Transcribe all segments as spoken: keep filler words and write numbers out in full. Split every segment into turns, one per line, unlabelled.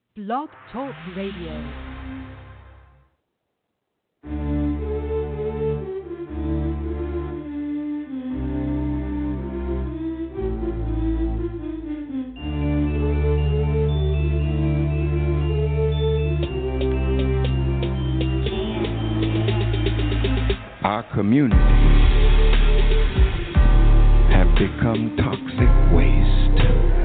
Blog Talk Radio.
Our communities have become toxic waste,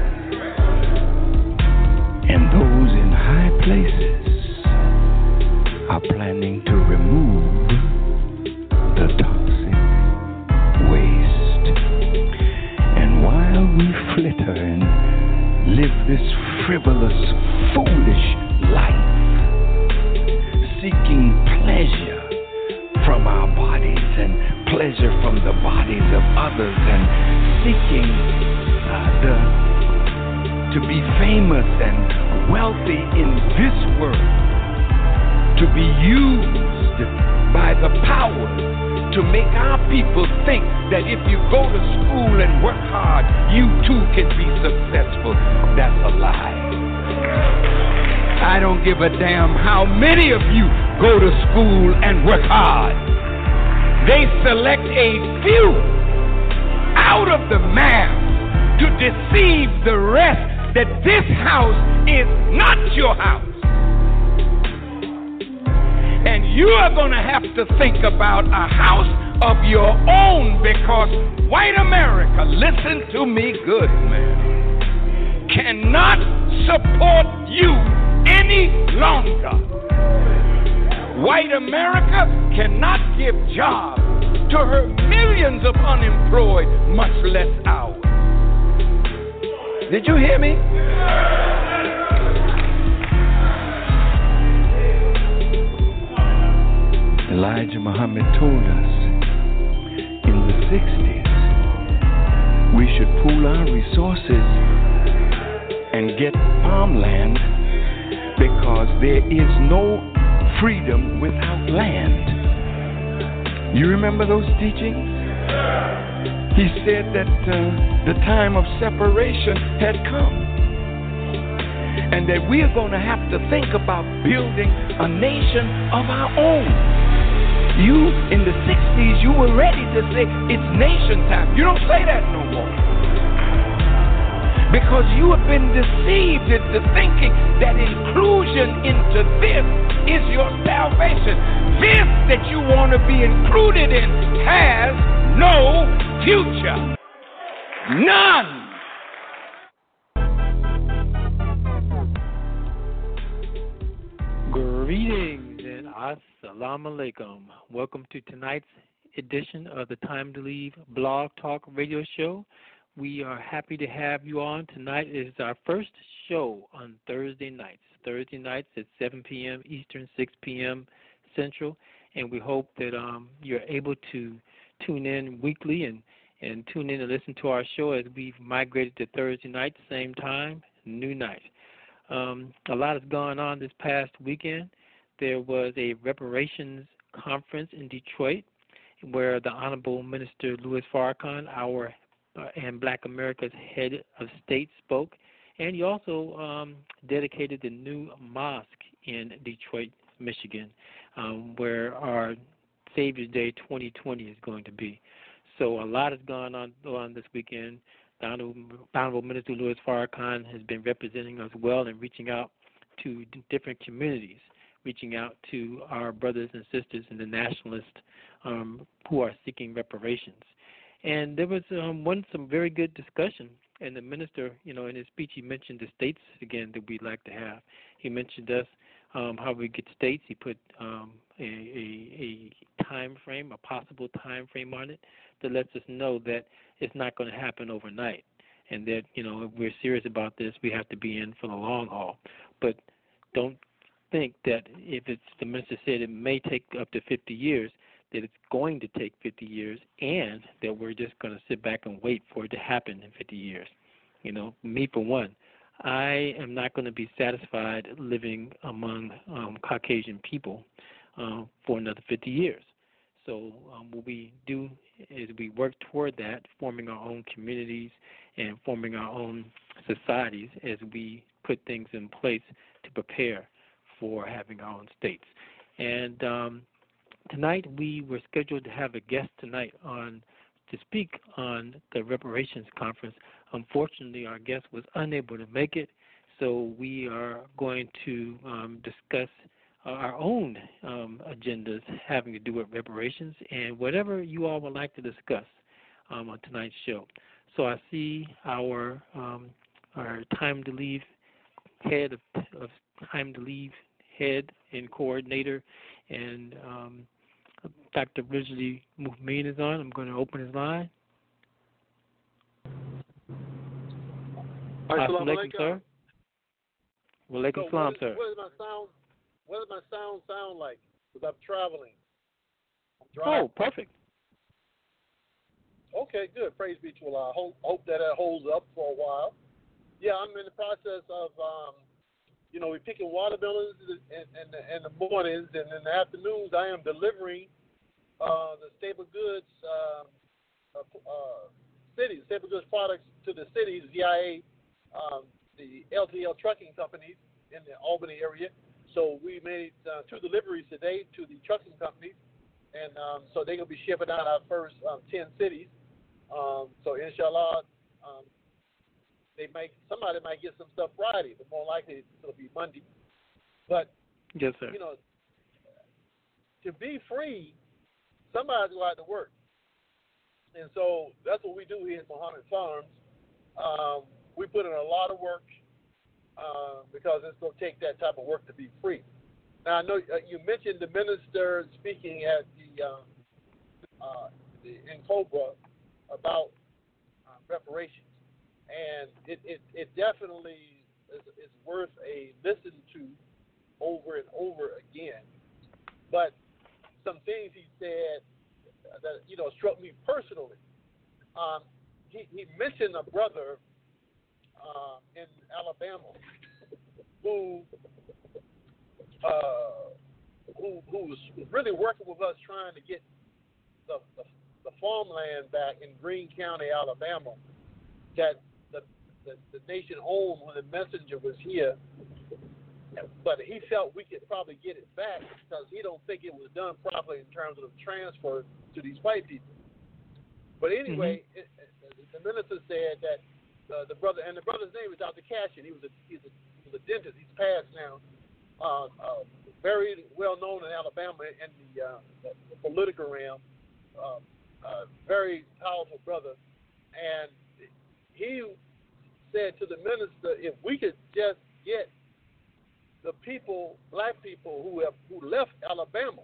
and those in high places are planning to remove the toxic waste. And while we flitter and live this frivolous, foolish life, seeking pleasure from our bodies and pleasure from the bodies of others, and seeking uh, the, to be famous and wealthy in this world, to be used by the power to make our people think that if you go to school and work hard, you too can be successful. That's a lie. I don't give a damn how many of you go to school and work hard. They select a few out of the mass to deceive the rest that this house is not your house. And you are going to have to think about a house of your own, because white America, listen to me good, man, cannot support you any longer. White America cannot give jobs to her millions of unemployed, much less ours. Did you hear me? Elijah Muhammad told us in the sixties we should pool our resources and get farmland, because there is no freedom without land. You remember those teachings? He said that uh, the time of separation had come, and that we are going to have to think about building a nation of our own. You, in the sixties, you were ready to say it's nation time. You don't say that no more, because you have been deceived into thinking that inclusion into this is your salvation. This that you want to be included in has no future. None.
Greetings and assalamu alaikum. Welcome to tonight's edition of the Time to Leave Blog Talk Radio Show. We are happy to have you on. Tonight is our first show on Thursday nights. Thursday nights at seven p.m. Eastern, six p.m. Central, and we hope that um, you're able to tune in weekly and, and tune in and listen to our show as we've migrated to Thursday night, same time, new night. Um, a lot has gone on this past weekend. There was a reparations conference in Detroit where the Honorable Minister Louis Farrakhan, our uh, and Black America's head of state, spoke, and he also um, dedicated the new mosque in Detroit, Michigan, um, where our Savior's Day twenty twenty is going to be. So a lot has gone on, on this weekend. The Honorable, Honorable Minister Louis Farrakhan has been representing us well and reaching out to d- different communities, reaching out to our brothers and sisters in the nationalists um, who are seeking reparations. And there was um, one some very good discussion. And the minister, you know, in his speech, he mentioned the states again that we'd like to have. He mentioned us, um, how we get states. He put um, a, a, a time frame, a possible time frame on it that lets us know that it's not going to happen overnight, and that, you know, if we're serious about this, we have to be in for the long haul. But don't think that if it's, the minister said it may take up to fifty years, that it's going to take fifty years, and that we're just going to sit back and wait for it to happen in fifty years. You know, me for one, I am not going to be satisfied living among um, Caucasian people uh, for another fifty years. So um, what we do is we work toward that, forming our own communities and forming our own societies as we put things in place to prepare for having our own states. And um, tonight we were scheduled to have a guest tonight on to speak on the reparations conference. Unfortunately, our guest was unable to make it, so we are going to um, discuss our own um, agendas having to do with reparations and whatever you all would like to discuss um, on tonight's show. So I see our um, our time to leave head of, of time to leave head and coordinator, and um, Doctor Ridgely Muhmeen is on. I'm going to open his line. Assalamu alaikum, sir. Wa alaikum salam, sir.
What does my sound? What does my sound sound like? Because I'm traveling. I'm
oh, perfect.
Okay, good. Praise be to Allah. I hope, hope that it holds up for a while. Yeah, I'm in the process of, um, you know, we're picking watermelons in, in, the, in the mornings, and in the afternoons I am delivering uh, the staple goods uh, uh, uh, cities, staple goods products to the cities via um, the L T L trucking companies in the Albany area. So we made uh, two deliveries today to the trucking companies, and um, so they're going to be shipping out our first um, ten cities. Um, so inshallah, um, they might somebody might get some stuff Friday, but more likely it'll be Monday. But
yes, sir.
You know, to be free, somebody's going to have to work, and so that's what we do here at Muhammad Farms. Um, we put in a lot of work uh, because it's going to take that type of work to be free. Now I know uh, you mentioned the minister speaking at the, uh, uh, the in Cobra about uh, reparations. And it, it, it definitely is, is worth a listen to over and over again. But some things he said that, you know, struck me personally. Um, he, he mentioned a brother uh, in Alabama who, uh, who who was really working with us trying to get the, the, the farmland back in Greene County, Alabama, that the, the, the nation owned when the messenger was here, but he felt we could probably get it back because he don't think it was done properly in terms of the transfer to these white people. But anyway, mm-hmm. it, it, the minister said that uh, the brother, and the brother's name is Doctor Cashin. He was a he's a, he was a dentist. He's passed now. Uh, uh, very well known in Alabama in the, uh, the, the political realm. Uh, uh, very powerful brother, and he said to the minister, if we could just get the people, black people who have who left Alabama,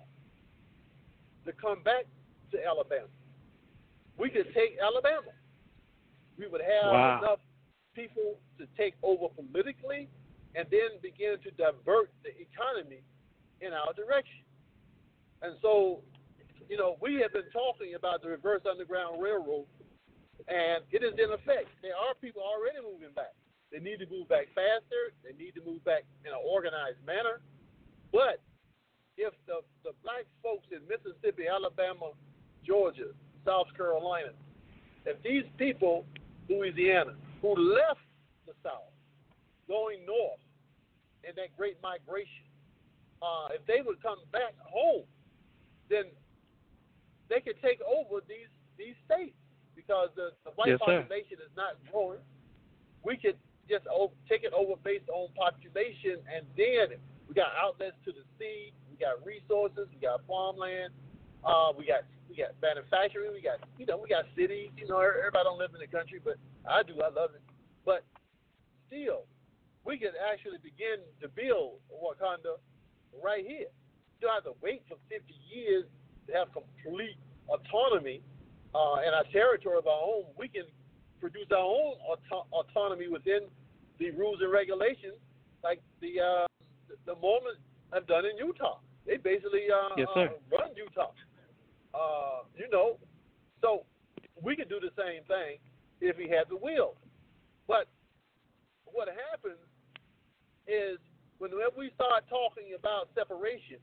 to come back to Alabama, we could take Alabama. We would have
wow.
enough people to take over politically, and then begin to divert the economy in our direction. And so, you know, we have been talking about the reverse Underground Railroad, and it is in effect. There are people already moving back. They need to move back faster. They need to move back in an organized manner. But if the, the black folks in Mississippi, Alabama, Georgia, South Carolina, if these people, Louisiana, who left the South, going north in that great migration, uh, if they would come back home, then they could take over these, these states because the, the white
yes,
population sir. is not growing. We could just over, take it over based on population, and then we got outlets to the sea, we got resources, we got farmland, uh, we got we got manufacturing, we got you know we got cities. You know, everybody don't live in the country, but I do. I love it. But still, we could actually begin to build Wakanda right here. You don't have to wait for fifty years to have complete autonomy uh, in our territory of our own. We can produce our own auto- autonomy within the rules and regulations, like the uh, the Mormons have done in Utah. They basically uh,
yes, sir.
uh, run Utah. Uh, you know, so we could do the same thing if we had the will. But what happens is whenever we start talking about separation,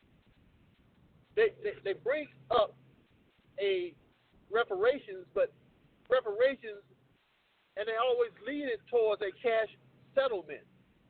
they, they, they bring up a reparations, but reparations, and they always lead it towards a cash settlement.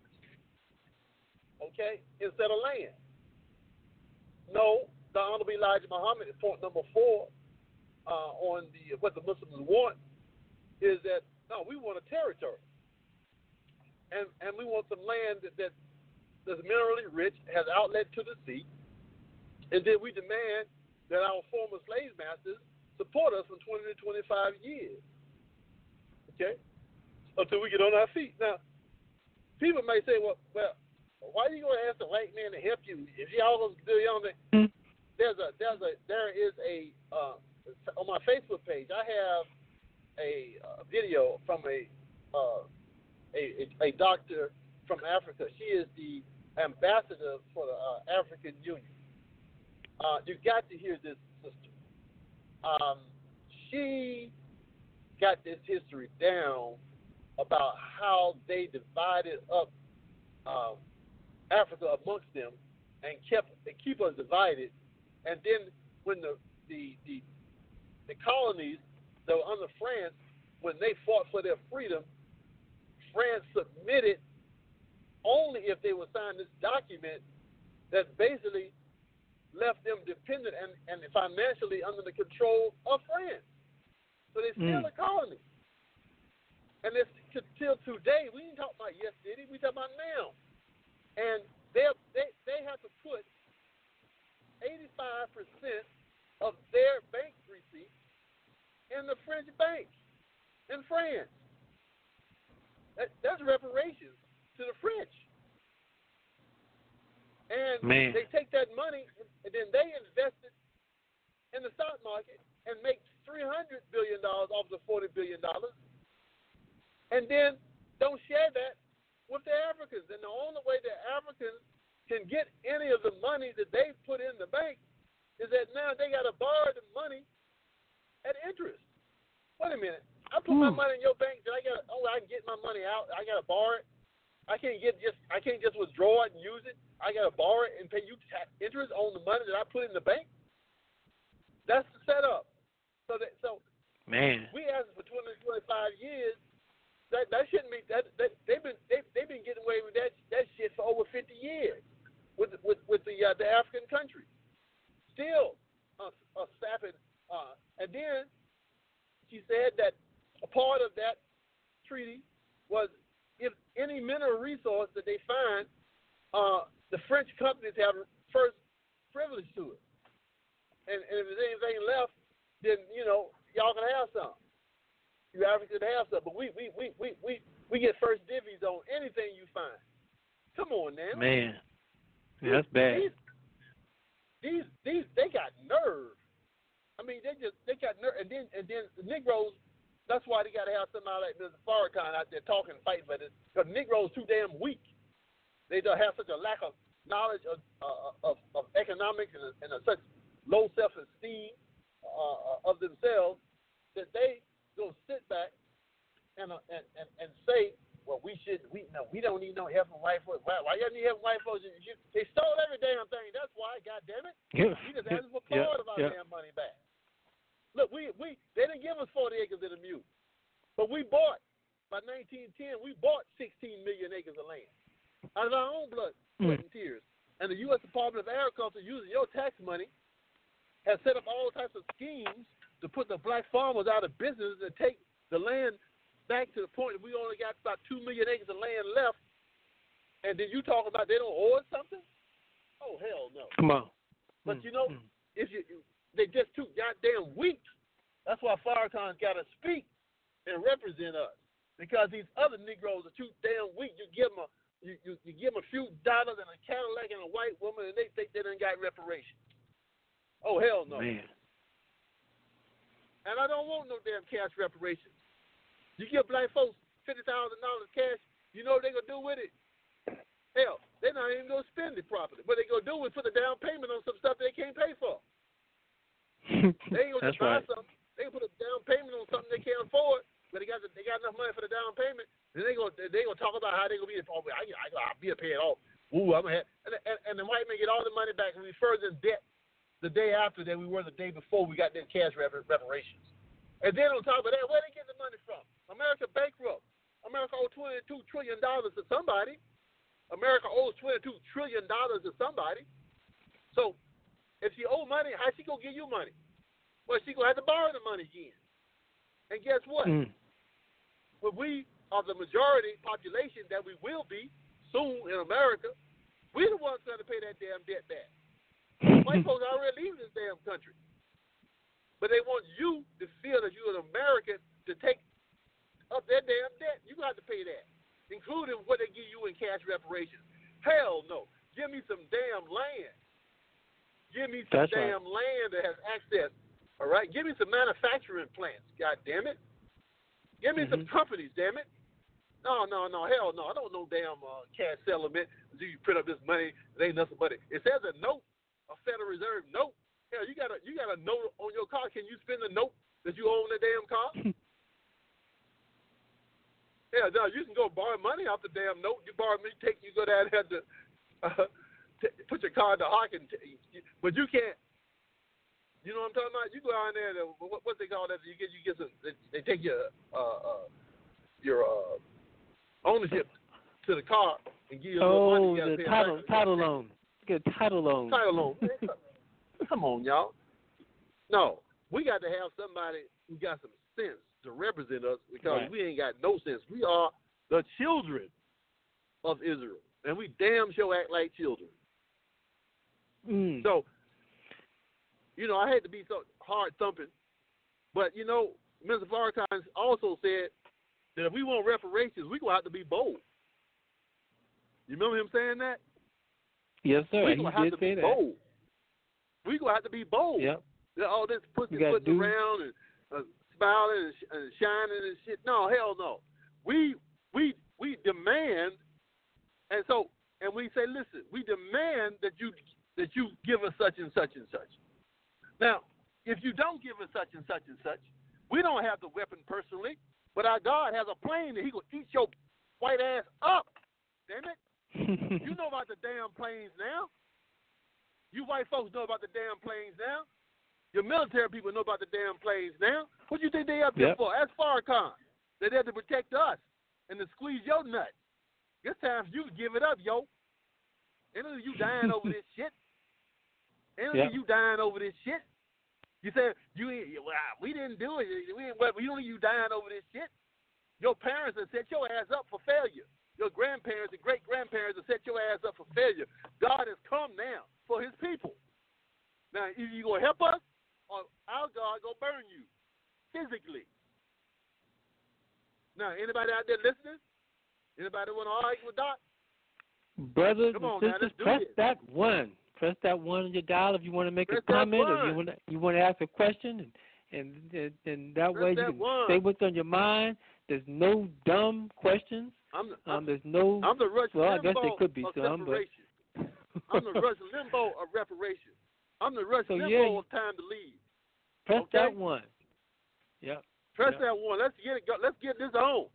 okay, instead of land. No, the Honorable Elijah Muhammad, point number four uh, on the what the Muslims want is that, no, we want a territory. And and we want some land that, that that's minerally rich, has outlet to the sea, and then we demand that our former slave masters support us for twenty to twenty-five years, okay, until we get on our feet. Now, people may say, well, well, why are you going to ask the white man to help you if y'all going to do your own thing? There's a, there's a, there is a, uh, on my Facebook page, I have a uh, video from a, uh, a, a, a doctor from Africa. She is the ambassador for the uh, African Union. Uh, you got to hear this, sister. Um, she got this history down about how they divided up um, Africa amongst them and kept they keep us divided. And then when the the the, the colonies that were under France, when they fought for their freedom, France submitted only if they would sign this document that basically left them dependent and, and financially under the control of France. So they're still mm. a colony. And it's till today, we ain't talking about yesterday, we talking about now. And they they they have to put eighty-five percent of their bank receipts in the French banks in France. That, that's reparations to the French. And
Man.
they take that money and then they invest it in the stock market and make three hundred billion dollars off the forty billion dollars, and then don't share that with the Africans. And the only way the Africans can get any of the money that they put in the bank is that now they got to borrow the money at interest. Wait a minute. I put my money in your bank, then I got oh I can get my money out. I got to borrow it. I can't get just I can't just withdraw it and use it. I got to borrow it and pay you tax interest on the money that I put in the bank. That's the setup. So that so
man,
we asked for twenty to twenty-five years. That that shouldn't be that, that they've been they they've been getting away with that that shit for over fifty years with with with the uh, the African countries. Still uh, uh, sapping. Uh, and then she said that a part of that treaty was if any mineral resource that they find, uh, the French companies have first privilege to it. And, and if there's anything left, then, you know, y'all can have some. You Africans can have some. But we we, we, we, we, we get first divvies on anything you find. Come on now.
Man. Yeah, that's bad.
These, these, these, they got nerve. I mean, they just, they got nerve. And then, and then the Negroes, that's why they got to have somebody like Mister Farrakhan out there talking, fighting for this. Because Negroes too damn weak. They don't have such a lack of knowledge of uh, of, of economics and, a, and a such low self-esteem uh, of themselves that they go sit back and uh, and, and and say, well, we should we no we don't need no help from white folks. Why, why y'all need help from white folks? They stole every damn thing. That's why. God damn it.
Yeah.
We just asked for part
yeah.
of our
yeah.
damn money back. Look, we we they didn't give us forty acres of the mule, but we bought by nineteen ten. We bought sixteen million acres of land out of our own blood, sweat, and tears. And the U S Department of Agriculture, using your tax money, has set up all types of schemes to put the black farmers out of business and take the land back to the point that we only got about two million acres of land left. And then you talk about they don't owe us something? Oh, hell no.
Come on.
But
mm.
you know,
mm.
if you they just too goddamn weak. That's why Farrakhan's got to speak and represent us. Because these other Negroes are too damn weak. You give them a You, you, you give them a few dollars and a Cadillac and a white woman, and they think they done got reparations. Oh, hell no.
Man.
And I don't want no damn cash reparations. You give black folks fifty thousand dollars cash, you know what they going to do with it? Hell, they're not even going to spend it properly. What they going to do is put a down payment on some stuff they can't pay for. They ain't going to just buy
right.
something. They can put a down payment on something they can't afford, but they got the, they got enough money for the down payment. Then they go they gonna talk about how they gonna be. Oh, I I I'll be a pay it off. Ooh, I'm gonna have, and, and and the white man get all the money back and we further in debt the day after than we were the day before we got that cash reparations. And then on top of that, where they get the money from? America bankrupt. America owed twenty-two trillion dollars to somebody. America owes twenty-two trillion dollars to somebody. So if she owe money, how she gonna give you money? Well, she gonna have to borrow the money again. And guess what?
Mm.
When we are the majority population that we will be soon in America, we're the ones going to pay that damn debt back. White folks already leaving this damn country. But they want you to feel that you're an American to take up their damn debt. You got to pay that, including what they give you in cash reparations. Hell no. Give me some damn land. Give me some
That's
damn
right.
land that has access. All right? Give me some manufacturing plants. God damn it. Give me
Mm-hmm.
some companies, damn it. No, no, no, hell no. I don't know damn uh, cash settlement. You print up this money, it ain't nothing but it. It says a note, a Federal Reserve note. Hell, you got a you got a note on your car. Can you spend the note that you own the damn car? Yeah, no, you can go borrow money off the damn note. You borrow me, take you go down there to uh, t- put your car in the hock, and t- but you can't. You know what I'm talking about? You go out there, to, what what they call that? You get you get some. They, they take your uh, uh, your uh, ownership to the car and give you a little money.
Oh,
You gotta
the
pay
title
back.
title loan. Get a title loan.
Title loan. Come on, y'all. No, we got to have somebody who got some sense to represent us because
Right.
we ain't got no sense. We are the children of Israel, and we damn sure act like children.
Mm.
So, you know, I hate to be so hard thumping, but you know, Mister Farrakhan also said that if we want reparations, we gonna have to be bold. You remember him saying that?
Yes, sir.
We
He
gonna have
did
to
say
be
that.
bold. We gonna have to be bold.
Yep.
All this
You
pussy
gotta
putting
do-
around and uh, smiling and, sh- and shining and shit. No, hell no. We we we demand, and so and we say, listen, we demand that you that you give us such and such and such. Now, if you don't give us such and such and such, we don't have the weapon personally, but our God has a plane that He gonna eat your white ass up. Damn it! You know about the damn planes now. You white folks know about the damn planes now. Your military people know about the damn planes now. What you think they up there
Yep.
for? That's Farrakhan. They're there to protect us and to squeeze your nut. It's time for you to give it up, yo. Ain't none of you dying over this shit. Ain't none
Yep.
of you dying over this shit. You said you ain't. Well, we didn't do it. We ain't. Well, we don't need you dying over this shit. Your parents have set your ass up for failure. Your grandparents and great grandparents have set your ass up for failure. God has come now for His people. Now, either you gonna help us, or our God gonna burn you physically. Now, anybody out there listening? Anybody want to argue with Doc?
Brothers
Come
and
on, now,
sisters,
let's do
press
this.
that one. Press that one on your dial if you want to make
Press
a
that
comment or
one.
you want to you want to ask a question, and and and, and that
Press
way you
that
can
one.
say what's on your mind. There's no dumb questions.
I'm the, I'm,
Um, there's no.
I'm the Rush
well, I
Limbaugh
guess there could be
of
some, but
separation. I'm the Rush Limbaugh of reparation. I'm the Rush
So,
Limbaugh
yeah,
of time to leave.
press
okay.
that one. Yep.
Press
Yep.
that one. Let's get it. Go. Let's get this on.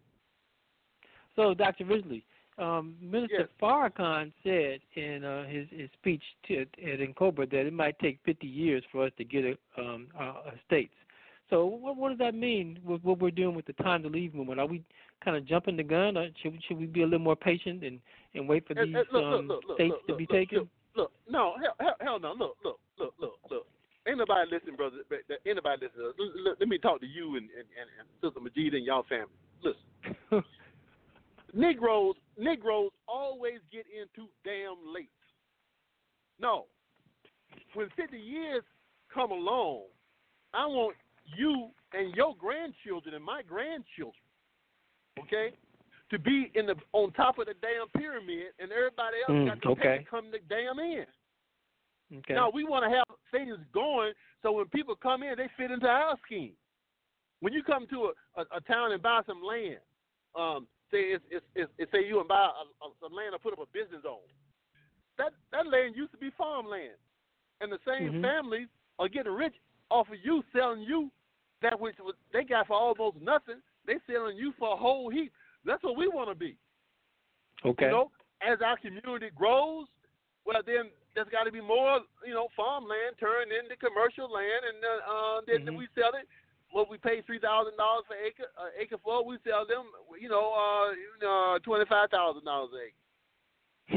So, Doctor Ridley, um, Minister
Yes.
Farrakhan said in uh, his, his speech to, at Incoba that it might take fifty years for us to get a, um, uh, states. So what, what does that mean with what we're doing with the time to leave movement? Are we kind of jumping the gun, or should, should we be a little more patient and, and wait for
And-
these
and look, look,
um,
look, look,
states
look,
to
look,
be
look,
taken?
Look, look, no, hell, hell, hell no. Look, look, look, look, look. Ain't nobody listening, brother. Anybody listening? Let, let me talk to you and, and, and, and Sister Majida and y'all family. Listen. Negroes, Negroes always get in too damn late. No. When fifty years come along, I want you and your grandchildren and my grandchildren, okay, to be in the on top of the damn pyramid, and everybody else
Mm,
got to
okay.
pay to come the damn in.
Okay.
Now, we want to have things going so when people come in, they fit into our scheme. When you come to a, a, a town and buy some land, um, say it's, it's, it's, it's say you and buy a, a, some land or put up a business on, that that land used to be farmland, and the same
Mhm.
families are getting rich off of you selling you that which was, they got for almost nothing. They selling you for a whole heap. That's what we want to be.
Okay.
You know, as our community grows, well, then there's got to be more, you know, farmland turned into commercial land, and uh, uh, then
Mhm.
we sell it. What we pay three thousand dollars for acre uh, acre for, we sell them, you know, uh, uh twenty five thousand dollars an acre.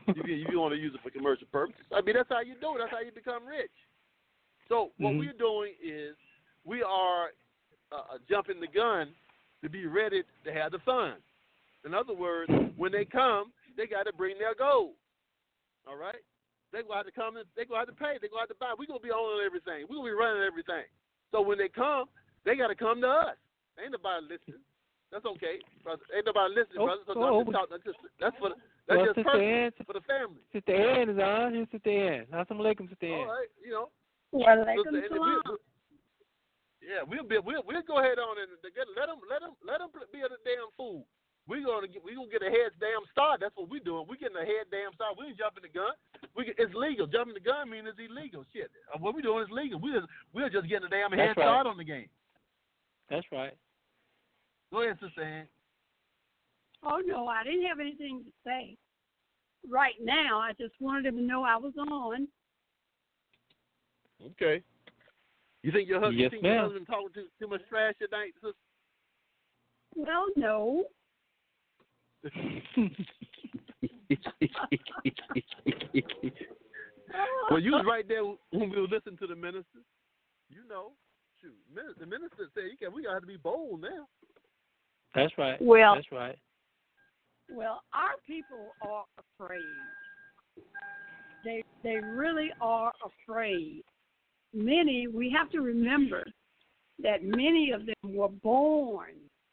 if, you, if you want to use it for commercial purposes. I mean, that's how you do it. That's how you become rich. So what
mm-hmm.
we're doing is we are uh, jumping the gun to be ready to have the funds. In other words, when they come, they got to bring their gold. All right? They're going to have to come and they're going to have to pay. They're going to have to buy. We're going to be owning everything. We're going to be running everything. So when they come, they got to come to us. Ain't nobody listening. That's okay, brother. Ain't nobody listening,
oh,
brother. So
oh,
just talk, that's, just, that's for the, that's
well,
just personal,
Ann,
for the family.
Sister Ann is on. Here's Sister Ann. Assalamu alaikum, Sister Ann.
All right, you know.
Walaikum
Sister,
salam.
we'll, yeah, we'll be we'll we'll go ahead on and let them let them let them be a damn fool. We're gonna get we gonna get a head damn start. That's what we're doing. We're getting a head damn start. We ain't jumping the gun. We get, it's legal. Jumping the gun means it's illegal. Shit. What we're doing is legal. We just we're just getting a damn head
That's right.
start on the game.
That's right.
Go ahead, Sister Ann.
Oh, no, I didn't have anything to say. Right now, I just wanted him to know I was on.
Okay. You think your husband,
yes,
you think
ma'am.
your husband talking too, too much trash at night, sister?
Well, no.
Well, you was right there when we were listening to the minister. You know, shoot, the minister said, "You can, we got to be bold now."
That's right.
Well,
that's right.
Well, our people are afraid. They they really are afraid. Many, we have to remember that many of them were born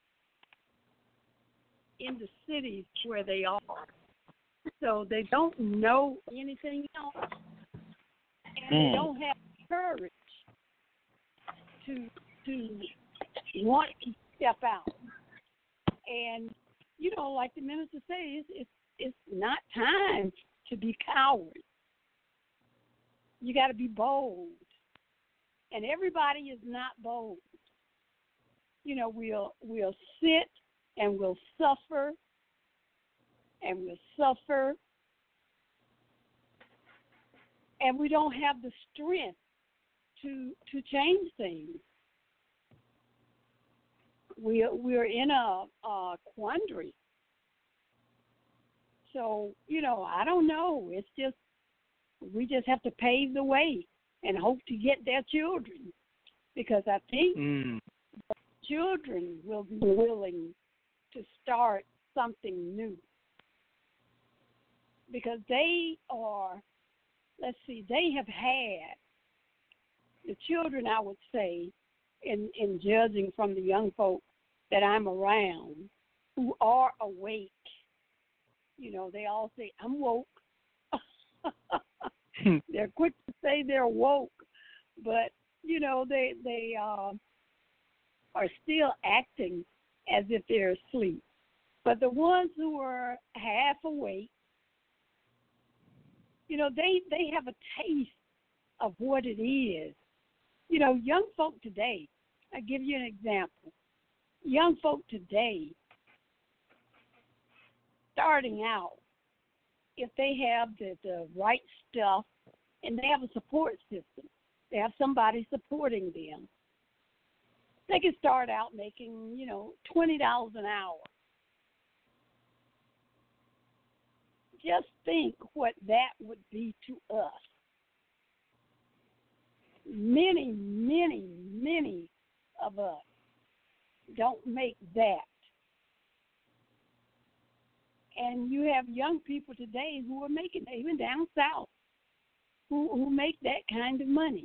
in the cities where they are. So they don't know anything else. And mm. they don't have courage to to want to step out. And, you know, like the minister says, it's, it's not time to be cowards. You got to be bold. And everybody is not bold. You know, we'll we'll sit and we'll suffer and we'll suffer, and we don't have the strength to to change things. We we're in a, a quandary. So, you know, I don't know. It's just we just have to pave the way and hope to get their children, because I think
mm.
children will be willing to start something new, because they are, let's see, they have had, the children, I would say, in, in judging from the young folk that I'm around, who are awake. You know, they all say, I'm woke. They're quick to say they're woke, but, you know, they, they uh, are still acting as if they're asleep. But the ones who are half awake, you know, they, they have a taste of what it is. You know, young folk today, I'll give you an example. Young folk today, starting out, if they have the, the right stuff and they have a support system, they have somebody supporting them, they can start out making, you know, twenty dollars an hour. Just think what that would be to us. Many, many, many of us don't make that. And you have young people today who are making, even down south, who, who make that kind of money.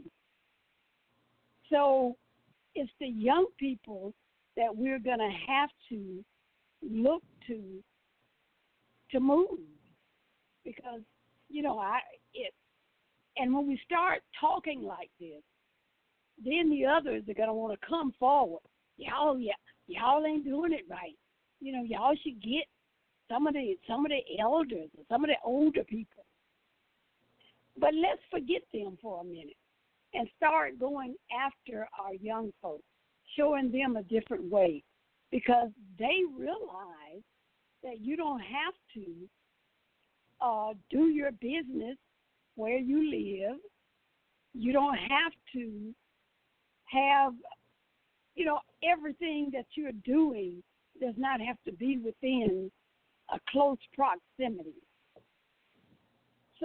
So it's the young people that we're going to have to look to to move. Because, you know, I it, and when we start talking like this, then the others are going to want to come forward. Y'all, yeah, y'all ain't doing it right. You know, y'all should get some of the some of the elders or some of the older people. But let's forget them for a minute and start going after our young folks, showing them a different way, because they realize that you don't have to uh, do your business where you live. You don't have to have, you know, everything that you're doing does not have to be within a close proximity.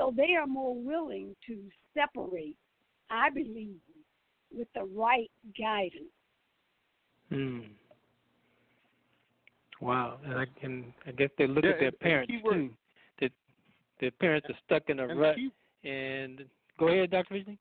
So they are more willing to separate, I believe, with the right guidance.
Hmm. Wow. And I, and I guess they look
Yeah,
at their
and- and
parents,
keyword-
too. That their parents are stuck in a
And
rut.
key-
And go ahead, Doctor Vision.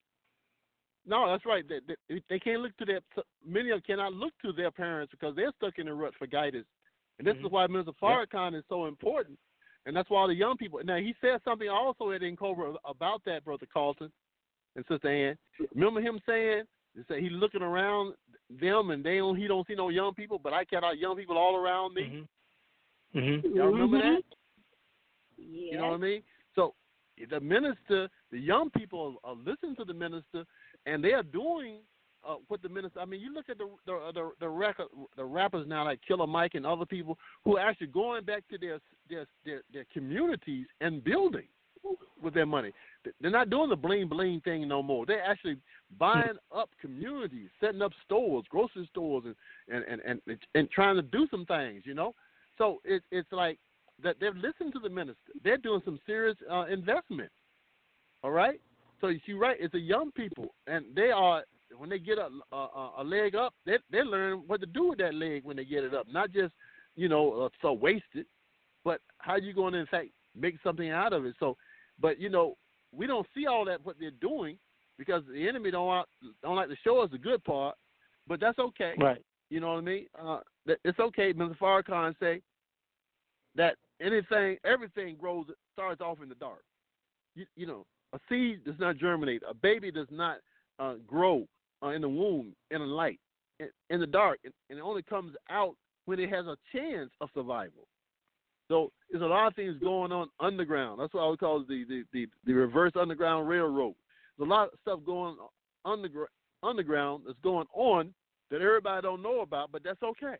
No, that's right. They, they, they can't look to their. Many of them cannot look to their parents because they're stuck in a rut for guidance, and this
Mhm.
is why Mister Farrakhan is so important, and that's why all the young people. Now he said something also at Incover about that, Brother Carlton and Sister Ann. Remember him saying, he said he's looking around them and they don't. He don't see no young people, but I got young people all around me.
Mm-hmm. Mm-hmm.
Y'all remember
Mhm.
that?
Yes.
You know what I mean? So the minister, the young people are listening to the minister, and they are doing uh, what the minister. I mean, you look at the the the, the, record, the rappers now, like Killer Mike and other people, who are actually going back to their their their, their communities and building with their money. They're not doing the bling bling thing no more. They're actually buying up communities, setting up stores, grocery stores, and and and and, and trying to do some things. You know, so it, it's like that they've listened to the minister. They're doing some serious uh, investment. All right. So you're right. It's the young people, and they are when they get a a, a leg up, they they learn what to do with that leg when they get it up. Not just you know uh, so wasted, but how you going to in fact make something out of it. So, but you know we don't see all that what they're doing because the enemy don't want, don't like to show us the good part, but that's okay.
Right.
You know what I mean? Uh, it's okay. Mister Farrakhan say that anything, everything grows starts off in the dark. You, you know. A seed does not germinate. A baby does not uh, grow uh, in the womb in the light, in, in the dark, and, and it only comes out when it has a chance of survival. So there's a lot of things going on underground. That's what I would call the the, the, the reverse underground railroad. There's a lot of stuff going underground, underground that's going on that everybody don't know about, but that's okay.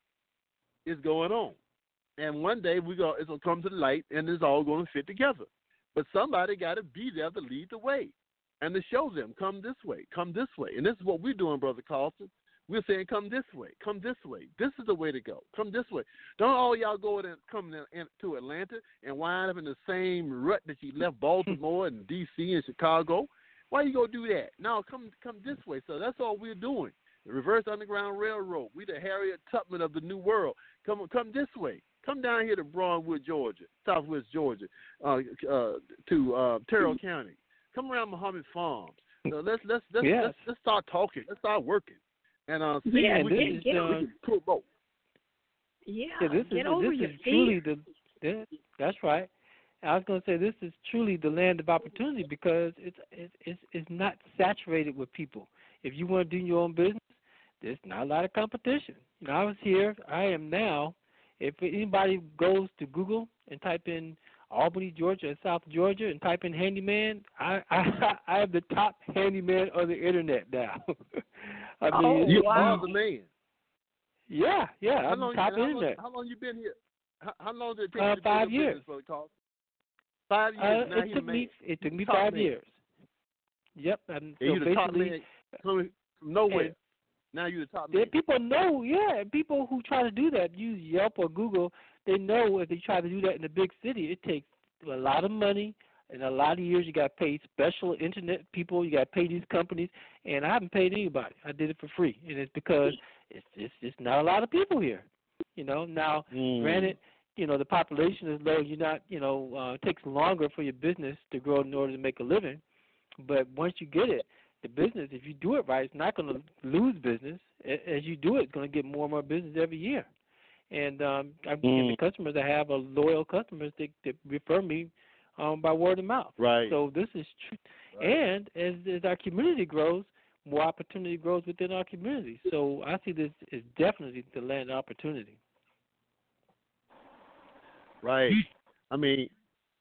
It's going on, and one day we go, it'll come to the light, and it's all going to fit together. But somebody got to be there to lead the way and to show them, come this way, come this way. And this is what we're doing, Brother Carlson. We're saying, come this way, come this way. This is the way to go. Come this way. Don't all y'all go and come in, in, to Atlanta and wind up in the same rut that you left Baltimore and D C and Chicago. Why you go do that? No, come come this way. So that's all we're doing. The reverse underground railroad. We the Harriet Tubman of the new world. Come come this way. Come down here to Brownwood, Georgia, Southwest Georgia, uh, uh, to uh, Terrell County. Come around Muhammad Farms. So let's let's let's,
Yes.
let's let's start talking. Let's start working, and uh, see
Yeah,
if we
this
can,
is,
we
uh,
can promote.
Yeah,
Yeah, this
get
is
over
this
your
is
fear.
truly the, the that's right. I was going to say this is truly the land of opportunity because it's it's it's, it's not saturated with people. If you want to do your own business, there's not a lot of competition. You know, I was here. I am now. If anybody goes to Google and type in Albany, Georgia, and South Georgia, and type in handyman, I I, I have the top handyman on the internet now. I mean,
Oh,
it's-
You
wow.
are the man.
yeah, yeah,
How
I'm
long,
top
how long,
internet.
how long you been here? How, how long did it take
Uh,
you to
five
build your
years.
business, Brother Carlson? Five
Uh,
years. now
it
he's
took
the
me
man.
it took me
Top
five
man.
years. Yep, and
And
so
you the top
basically,
man from from nowhere.
and-
Now you the top
yeah,
man.
people know. Yeah, and people who try to do that use Yelp or Google. They know if they try to do that in a big city, it takes a lot of money and a lot of years. You got to pay special internet people. You got to pay these companies, and I haven't paid anybody. I did it for free, and it's because it's it's just not a lot of people here. You know, now
Mm.
granted, you know the population is low. You're not, you know, uh, it takes longer for your business to grow in order to make a living. But once you get it, the business, if you do it right, it's not going to lose business. A- As you do it, it's going to get more and more business every year. And um, I, and the
Mm.
customers I have are loyal customers that, that refer me um, by word of mouth.
Right.
So this is true.
Right.
And as, as our community grows, more opportunity grows within our community. So I see this as definitely the land of opportunity.
Right. I mean,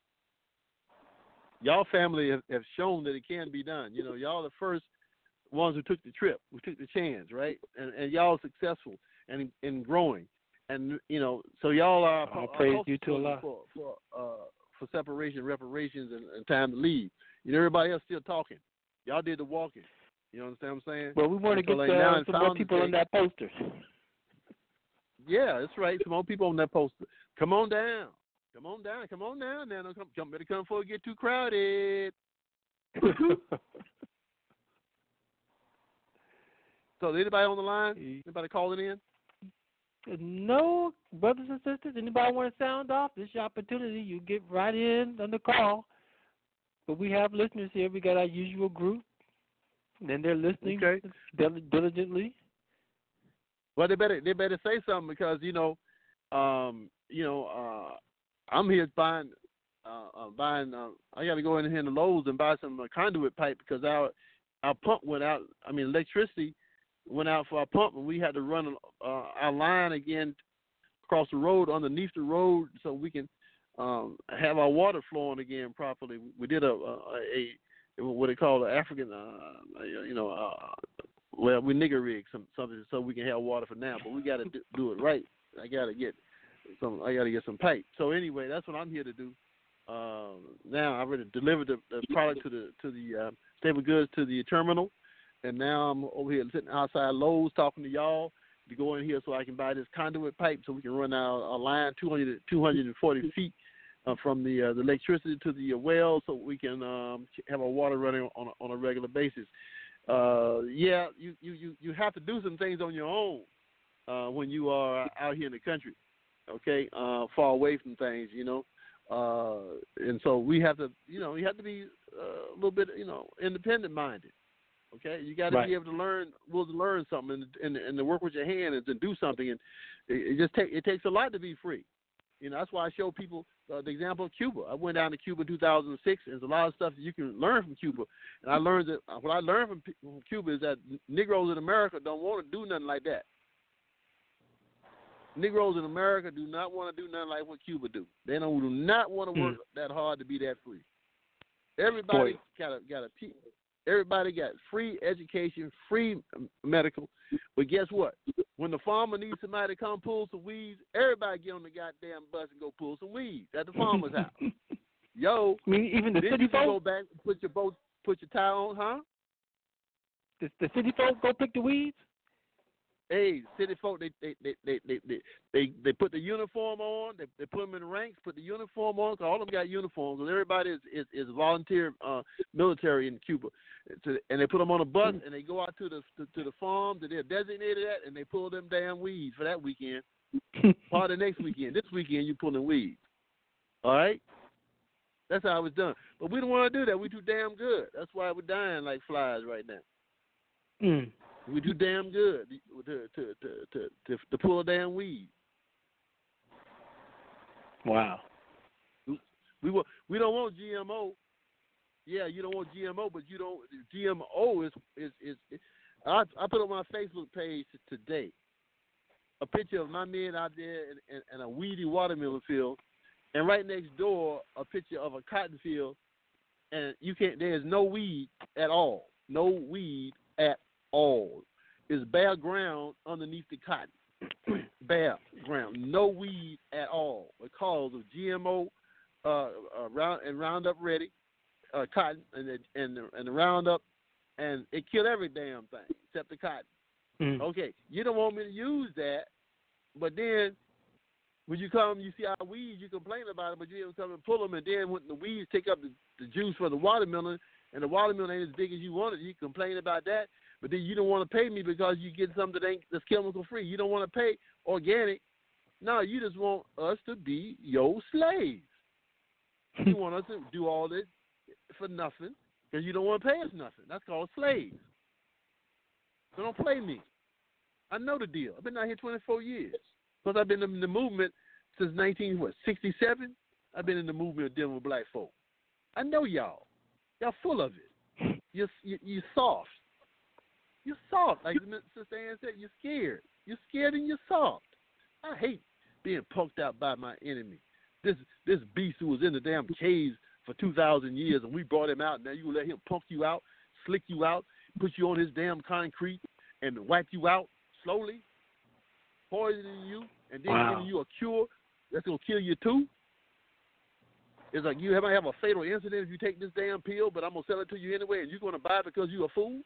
y'all family have, have shown that it can be done. You know, y'all the first ones who took the trip, who took the chance, right? And and y'all successful and in growing. And you know, so y'all are
All
are
praise
poster
due to
children
Allah.
for for uh, for separation, reparations, and, and time to leave. You know, everybody else still talking. Y'all did the walking. You understand what I'm saying?
Well, we want to
And so,
get
like,
uh,
now in
some more
Founders
people on
Day-
that poster.
Yeah, that's right. Some more people on that poster. Come on down. Come on down. Come on down. Now, don't come, come better come before it get too crowded. So, anybody on the line? Anybody calling in?
No, brothers and sisters, anybody want to sound off? This is your opportunity. You get right in on the call. But we have listeners here. We got our usual group, and they're listening
okay.
dil- diligently.
Well, they better they better say something because you know, um, you know, uh, I'm here buying, uh, uh, buying. Uh, I got to go in here in the Lowe's and buy some uh, conduit pipe because our our pump went out. I mean, electricity went out for our pump, and we had to run uh, our line again across the road, underneath the road, so we can um, have our water flowing again properly. We did a a, a what they call the African, uh, you know, uh, well, we nigger rig some something so we can have water for now, but we got to do, do it right. I got to get some. I got to get some pipe. So anyway, that's what I'm here to do. Uh, now I already delivered the, the product to the to the uh, Staple Goods to the terminal. And now I'm over here sitting outside Lowe's talking to y'all to go in here so I can buy this conduit pipe so we can run our, our line two hundred, two hundred forty feet uh, from the uh, the electricity to the uh, well so we can um, have our water running on a, on a regular basis. Uh, yeah, you, you, you, you have to do some things on your own uh, when you are out here in the country, okay, uh, far away from things, you know. Uh, and so we have to, you know, you have to be uh, a little bit, you know, independent-minded. Okay, you got to
right.
be able to learn, will to learn something, and, and and to work with your hand and to do something, and it, it just take it takes a lot to be free. You know, that's why I show people uh, the example of Cuba. I went down to Cuba in two thousand six, and there's a lot of stuff that you can learn from Cuba. And I learned that what I learned from, from Cuba is that Negroes in America don't want to do nothing like that. Negroes in America do not want to do nothing like what Cuba do. They don't do not want to work mm. that hard to be that free. Everybody Boy. got a got a Everybody got free education, free medical. But guess what? When the farmer needs somebody to come pull some weeds, everybody get on the goddamn bus and go pull some weeds at the farmer's house. Yo,
I mean, even the
then
city
you can
folk?
go back, put your boat, put your tie on, huh?
The, the city folk go pick the weeds?
Hey, city folk, they they they they they they, they, they put the uniform on. They they put them in the ranks, put the uniform on. Cause all of them got uniforms, and everybody is is, is volunteer uh, military in Cuba. To, and they put them on a bus, and they go out to the to, to the farm that they're designated at, and they pull them damn weeds for that weekend. Part of the next weekend. This weekend, you pulling weeds. All right, that's how it's done. But we don't want to do that. We too damn good. That's why we're dying like flies right now.
Mm.
We do damn good to to to to to, to pull a damn weed.
Wow.
We we, we don't want G M O. Yeah, you don't want G M O, but you don't. G M O is is is. is I I put on my Facebook page today a picture of my men out there in, in, in a weedy watermelon field, and right next door a picture of a cotton field, and you can't. There is no weed at all. No weed at all. It's bare ground underneath the cotton. Bare ground. No weed at all because of G M O uh, uh, round and Roundup Ready. Uh, cotton and the, and the, and the Roundup, and it killed every damn thing except the cotton. Mm. Okay, you don't want me to use that, but then when you come, you see our weeds, you complain about it, but you don't come and pull them, and then when the weeds take up the, the juice for the watermelon, and the watermelon ain't as big as you wanted, you complain about that, but then you don't want to pay me because you get something that ain't that's chemical free. You don't want to pay organic. No, you just want us to be your slaves. You want us to do all this for nothing because you don't want to pay us nothing. That's called slaves. So don't play me. I know the deal. I've been out here twenty-four years because I've been in the movement since nineteen what sixty-seven. I've been in the movement of dealing with black folk. I know y'all. Y'all full of it. You're you, you're soft. You're soft. Like Sister Ann said, you're scared. You're scared and you're soft. I hate being poked out by my enemy. This this beast who was in the damn caves for two thousand years, and we brought him out. Now you let him punk you out, slick you out, put you on his damn concrete, and wipe you out slowly, poisoning you, and then
wow.
giving you a cure that's going to kill you too. It's like you might have a fatal incident if you take this damn pill, but I'm going to sell it to you anyway, and you're going to buy it because you're a fool?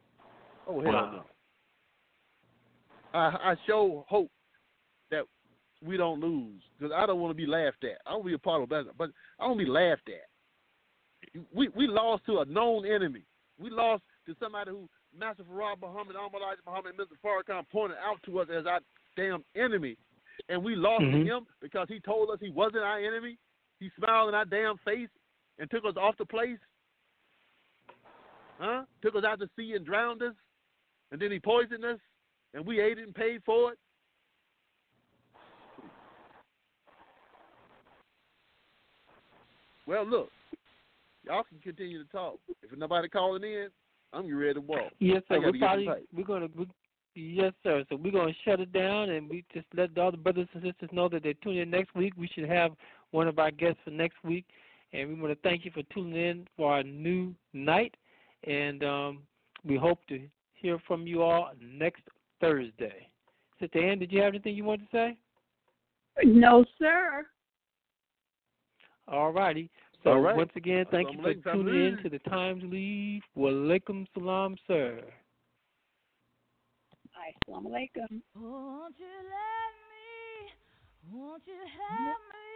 Oh, hell
wow.
no. I, I show hope that
we don't lose, because I don't want to be laughed at. I don't want to be a part of that, but I don't want to be laughed at. We we lost to a known enemy. We lost to somebody who Master Farad Muhammad, Ahmad Muhammad, and Mister Farrakhan pointed out to us as our damn enemy, and we lost
mm-hmm.
to him because he told us he wasn't our enemy. He smiled in our damn face and took us off the place. Huh? Took us out to sea and drowned us, and then he poisoned us, and we ate it and paid for it. Well, look, y'all can continue to talk. If nobody calling in, I'm getting ready to walk.
Yes, sir. We're, probably,
we're
gonna. We, yes, sir. So we're gonna shut it down, and we just let all the brothers and sisters know that they're tuning in next week. We should have one of our guests for next week, and we want to thank you for tuning in for our new night, and um, we hope to hear from you all next Thursday. Sister Ann, did you have anything you wanted to say?
No, sir.
All righty. So
All right.
once again, thank you for tuning in to the Time to Leave. Wa alaikum salam, sir.
Assalamu alaikum.
Won't you let me, won't you help me?